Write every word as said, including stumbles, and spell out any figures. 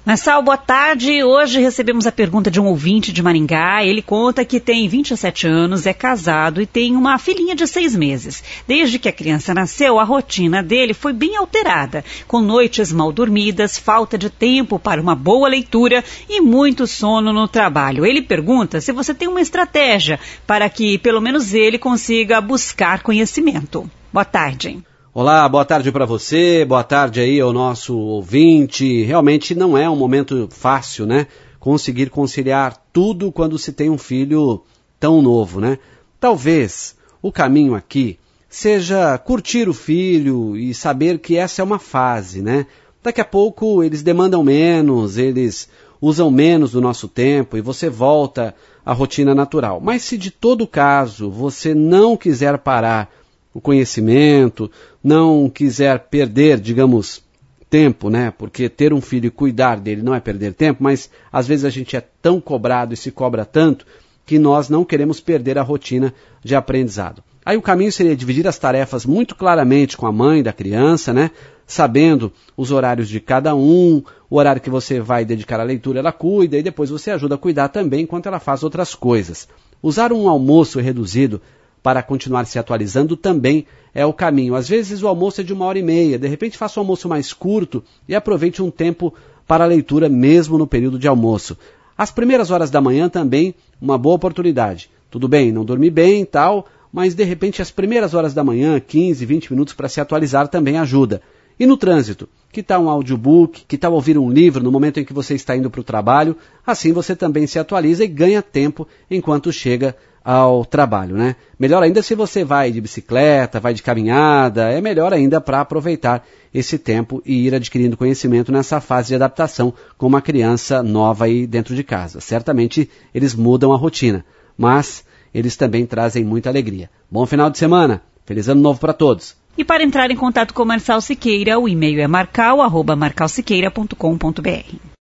Marçal, boa tarde. Hoje recebemos a pergunta de um ouvinte de Maringá. Ele conta que tem vinte e sete anos, é casado e tem uma filhinha de seis meses. Desde que a criança nasceu, a rotina dele foi bem alterada, com noites mal dormidas, falta de tempo para uma boa leitura e muito sono no trabalho. Ele pergunta se você tem uma estratégia para que pelo menos ele consiga buscar conhecimento. Boa tarde. Olá, boa tarde para você, boa tarde aí ao nosso ouvinte. Realmente não é um momento fácil, né? Conseguir conciliar tudo quando se tem um filho tão novo, né? Talvez o caminho aqui seja curtir o filho e saber que essa é uma fase, né? Daqui a pouco eles demandam menos, eles usam menos do nosso tempo e você volta à rotina natural. Mas se de todo caso você não quiser parar o conhecimento, não quiser perder, digamos, tempo, né? Porque ter um filho e cuidar dele não é perder tempo, mas às vezes a gente é tão cobrado e se cobra tanto que nós não queremos perder a rotina de aprendizado. Aí o caminho seria dividir as tarefas muito claramente com a mãe da criança, né? Sabendo os horários de cada um, o horário que você vai dedicar à leitura ela cuida e depois você ajuda a cuidar também enquanto ela faz outras coisas. Usar um almoço reduzido para continuar se atualizando também é o caminho. Às vezes o almoço é de uma hora e meia, de repente faça um almoço mais curto e aproveite um tempo para a leitura mesmo no período de almoço. As primeiras horas da manhã também, uma boa oportunidade. Tudo bem, não dormir bem e tal, mas de repente as primeiras horas da manhã, quinze, vinte minutos para se atualizar também ajuda. E no trânsito, que tal um audiobook, que tal ouvir um livro no momento em que você está indo para o trabalho? Assim você também se atualiza e ganha tempo enquanto chega ao trabalho, né? Melhor ainda se você vai de bicicleta, vai de caminhada, é melhor ainda para aproveitar esse tempo e ir adquirindo conhecimento nessa fase de adaptação com uma criança nova aí dentro de casa. Certamente eles mudam a rotina, mas eles também trazem muita alegria. Bom final de semana, feliz ano novo para todos. E para entrar em contato com o Marçal Siqueira, o e-mail é marcal arroba marcal siqueira ponto com ponto br.